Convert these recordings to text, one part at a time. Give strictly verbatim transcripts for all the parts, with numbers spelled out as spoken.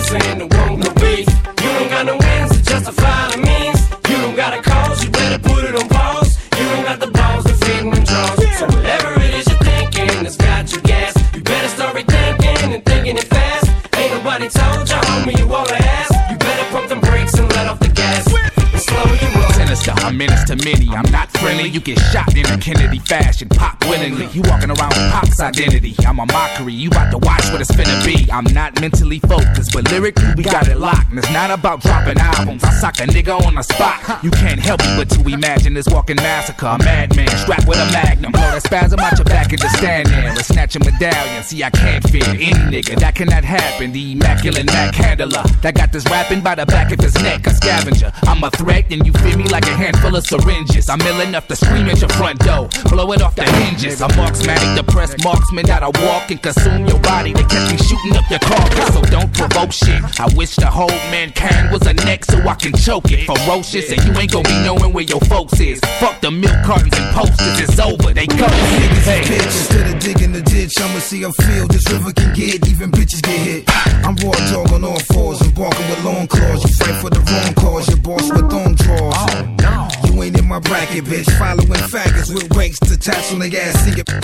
reason to want no beef. You don't got no ends to justify the means. You don't got a cause, you better put it on pause. You don't got the balls to feed them draws. So whatever it is you're thinking that's got you gas, you better start rethinking and thinking it fast. Ain't nobody told you, homie, you all ass. You better pump them brakes and let off the gas and slow your roll. Sinister, I'm menace to many. I'm not friendly. You get shot in a Kennedy fashion, pop willingly. You walking around with Pac's identity. I'm a mockery. You about to watch what it's finna be. I'm not mentally focused, but lyrically we got it locked. And it's not about dropping albums. I sock a nigga on the spot. You can't help it but to imagine this walking massacre. A madman strapped with a magnum. Blow that spasm out your back and just stand there and snatch a medallion. See, I can't fear any nigga. That cannot happen. The immaculate Mac handler that got this rapping by the back of his neck. A scavenger. I'm a threat and you feel me like a handful of syringes. I'm ill enough to scream at your front door, blow it off the hinges. I'm marksmatic, depressed marksman that'll walk and consume your body. They catch me shooting up your carcass, so don't provoke shit. I wish the whole mankind was a neck so I can choke it. Ferocious, and you ain't gon' be knowing where your folks is. Fuck the milk cartons and posters, it's over, they go. Niggas hey. Bitch, instead of digging the ditch, I'ma see a field this river can get, even bitches get hit. I'm raw dog on all fours and barking with long claws. You fight for the wrong cause, your boss with thong draws. Oh, no. You ain't in my bracket, bitch. Following faggots with wakes to taps on the gas. Sing it.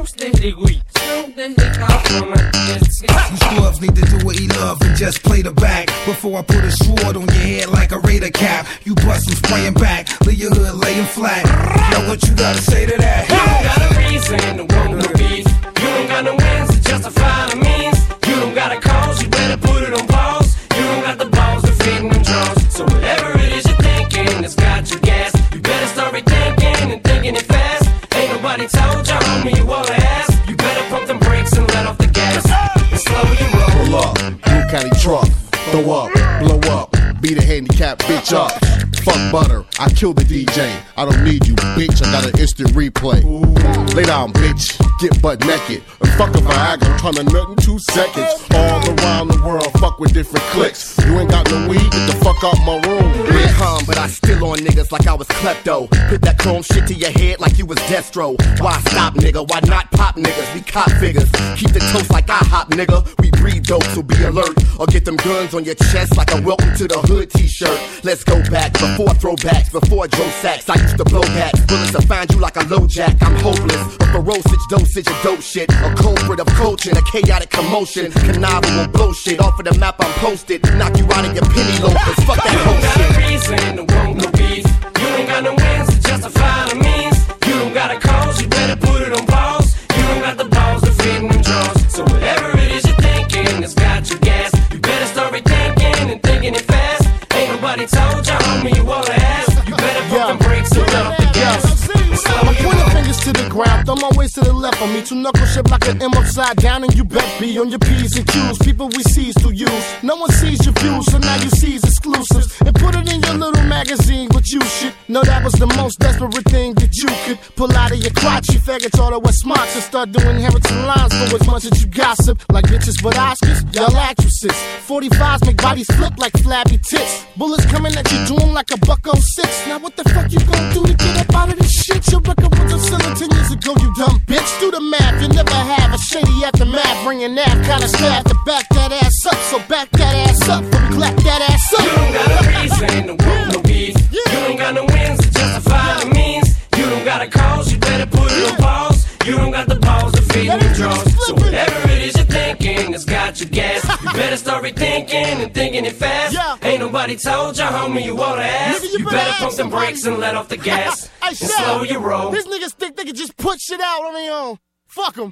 You scrubs need to do what he love and just play the back. Before I put a sword on your head like a Raider cap. You bust and spraying back, leave your hood laying flat. Yo, what you gotta say to that? You don't got a reason to want no beef. You don't got no ends to justify the means. You don't got a cause, you better put it on pause. You don't got the balls to feed them draws. So whatever it is you're thinking that's got you gas, you better start rethinking and thinking it fast. Ain't nobody told you, homie, you all ass. You better pump them brakes and let off the gas and slow your roll. Pull up, Blue County truck, throw up, blow up, beat a handicapped bitch up. Fuck butter, I kill the D J. I don't need you, bitch, I got an instant replay. Ooh. Lay down, bitch, get butt naked. And fuck a Viagra, I'm trying to nut in two seconds. All around the world, fuck with different clicks. You ain't got no weed, get the fuck out my room. Been calm, but I still on niggas like I was klepto. Put that chrome shit to your head like you was Destro. Why stop, nigga? Why not pop niggas? We cop figures. Keep the toast like I hop, nigga. We breed dope, so be alert. Or get them guns on your chest like a welcome to the hood t-shirt. Let's go back. Before throwbacks, before Joe Sacks, I used to blow that. Bullets will find you like a low jack. I'm hopeless. A ferocious dosage of dope shit. A culprit of coaching, a chaotic commotion. Conniving will blow shit off of the map I'm posted. Knock you out of your penny loafers. Fuck that whole shit. You don't got a reason to want no beef. You don't got no ends to justify the means. You don't got a cause, you better put it on pause. You don't got the balls to feed them draws. So whatever it is you're thinking that's got you gas, you better start rethinking and thinking it fast. Ain't nobody told you, homie, you all ass. You better put yeah. them brakes and let off the gas. I'm pointing fingers to the ground, thumb always to the left of me. Two knuckle shaped like an M upside down, and you bet be on your P's and Q's. People we seize to use. No one sees your views, so now you seize exclusives and put it in your little magazine. But you should know that was the most desperate thing that you could pull out of your crotch. You faggots all the West Smarts and start doing Harrington lines for as much as you gossip. Like bitches but Oscars, y'all actresses. forty-fives make bodies flip like flabby tits. Bullets coming at you doing like a buck oh six. Now what the fuck you gonna do to get up out of this shit? Your record was a silly ten years ago, you dumb bitch. Do the math, you never have a shady aftermath. Bringing that kind of staff to back that ass up. So back that ass up, and clap that ass up. You don't got a reason to want no beef. You don't got no ends to justify the means. You don't got a cause, you better put it on pause. You don't got the balls to feed them draws. So whatever it is you're thinking that's got you gas, you better start rethinking and thinking it fast. Ain't nobody told you, homie, you oughta ask. You better pump some brakes and let off the gas and slow your roll. These niggas think they can just put shit out on their own. Fuck them.